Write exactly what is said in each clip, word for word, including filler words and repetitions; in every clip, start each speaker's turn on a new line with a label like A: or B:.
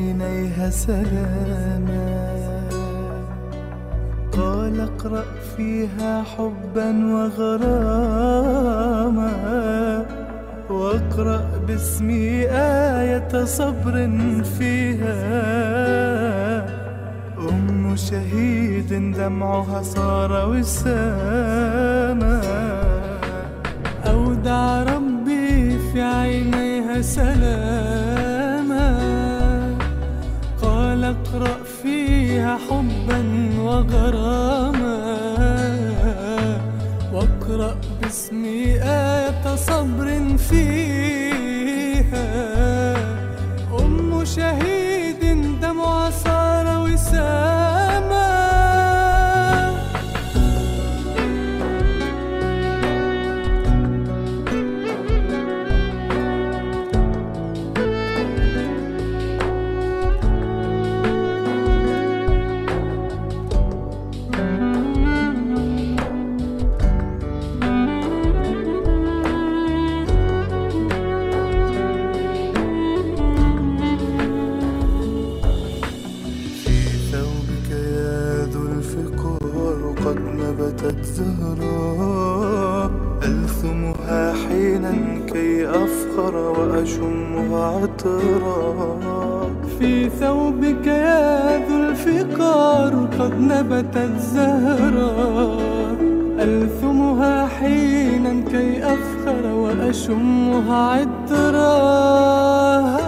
A: عينيها سلاما، قال اقرأ فيها حبا وغراما، واقرأ باسمي آية صبر فيها. أم شهيد دمعها صار وساما، أودع ربي في عينيها سلاما، قال اقرأ فيها حبا وغراما، واقرأ باسمي آية صبر فيها. أم شهيد دمعها صار وساما. قد نبتت زهراء، ألثمها حينا كي أفخر وأشمها عطرا. في ثوبك يا ذو الفقار قد نبتت زهراء، ألثمها حينا كي أفخر وأشمها عطرا.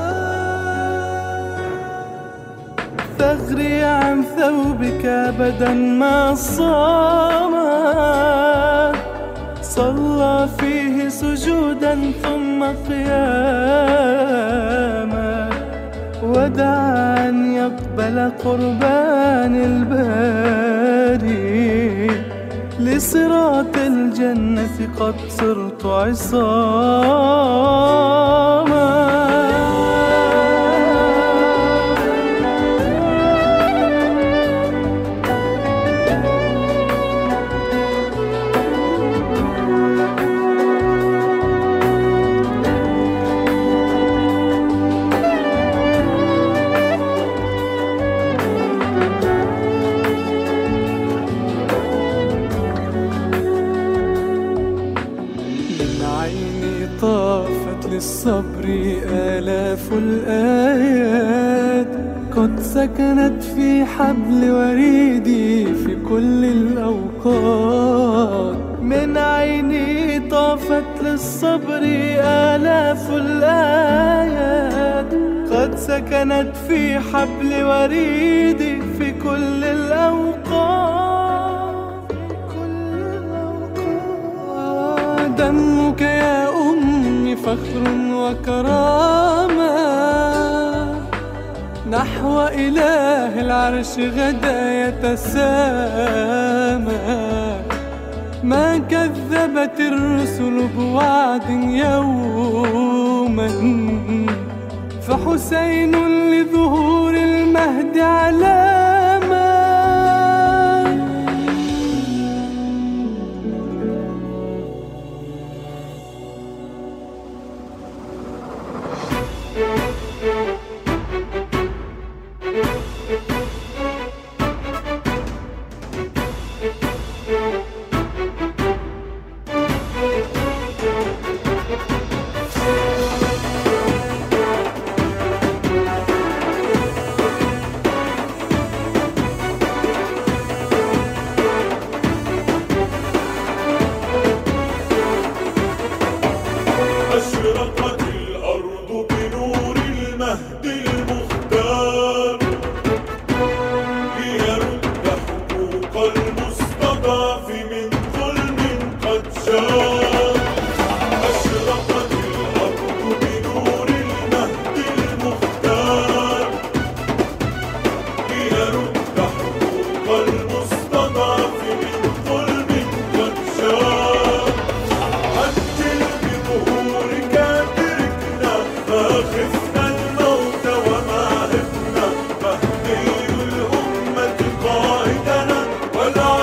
A: فاغري عن ثوبك أبدا ما صاما، صلى فيه سجودا ثم قياما، ودعا أن يقبل قربان الباري. لصراط الجنة قد صرت عصاما. طافت للصبر آلاف الآيات، قد سكنت في حبل وريدي في كل الأوقات. من عيني طافت للصبر آلاف الآيات، قد سكنت في حبل وريدي في كل الأوقات. دمك يا أمي فخر وكرامة، نحو إله العرش غدا يتسامى. ما كذبت الرسل بوعد يوما، فحسين لظهور المهد علامة.
B: أشرقت الأرض بنور المهد المختار، ليرد حقوق المستضعف من ظلم قد جار. أشرقت الأرض بنور المهد المختار، ليرد حقوق المستضعف من ظلم قد جار. عجل بظهورك أدركنا، ما خفنا الموت وما هبنا، مهدي الأمة قائدنا والعالم